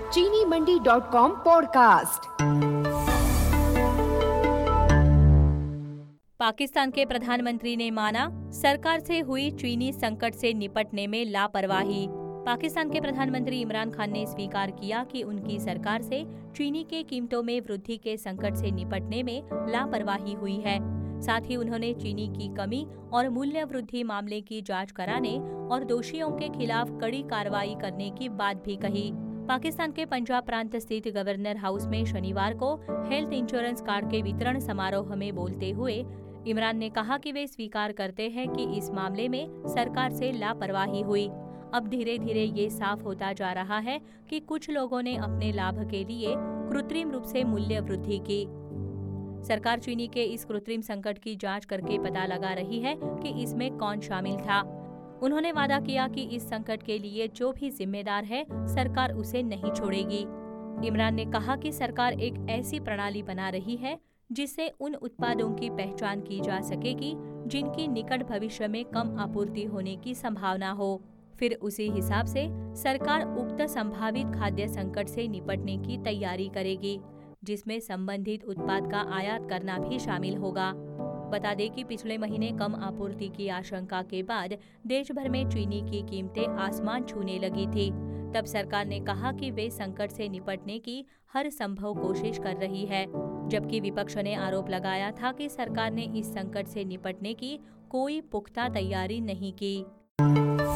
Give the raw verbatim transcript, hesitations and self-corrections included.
चीनी Mandi dot com podcast. Pakistan के प्रधानमंत्री ने माना, सरकार से हुई चीनी संकट से निपटने में लापरवाही। पाकिस्तान के प्रधानमंत्री इमरान खान ने स्वीकार किया कि उनकी सरकार से चीनी के कीमतों में वृद्धि के संकट से निपटने में लापरवाही हुई है। साथ ही उन्होंने चीनी की कमी और मूल्य वृद्धि मामले की जांच कराने और दोषियों के खिलाफ कड़ी कार्रवाई करने की बात भी कही। पाकिस्तान के पंजाब प्रांत स्थित गवर्नर हाउस में शनिवार को हेल्थ इंश्योरेंस कार्ड के वितरण समारोह में बोलते हुए इमरान ने कहा कि वे स्वीकार करते हैं कि इस मामले में सरकार से लापरवाही हुई। अब धीरे धीरे ये साफ होता जा रहा है कि कुछ लोगों ने अपने लाभ के लिए कृत्रिम रूप से मूल्य वृद्धि की। सरकार चीनी के इस कृत्रिम संकट की जांच करके पता लगा रही है कि इसमें कौन शामिल था। उन्होंने वादा किया कि इस संकट के लिए जो भी जिम्मेदार है, सरकार उसे नहीं छोड़ेगी। इमरान ने कहा कि सरकार एक ऐसी प्रणाली बना रही है जिससे उन उत्पादों की पहचान की जा सकेगी जिनकी निकट भविष्य में कम आपूर्ति होने की संभावना हो। फिर उसी हिसाब से सरकार उक्त संभावित खाद्य संकट से निपटने की तैयारी करेगी, जिसमें संबंधित उत्पाद का आयात करना भी शामिल होगा। बता दें कि पिछले महीने कम आपूर्ति की आशंका के बाद देश भर में चीनी की कीमतें आसमान छूने लगी थी। तब सरकार ने कहा कि वे संकट से निपटने की हर संभव कोशिश कर रही है, जबकि विपक्ष ने आरोप लगाया था कि सरकार ने इस संकट से निपटने की कोई पुख्ता तैयारी नहीं की।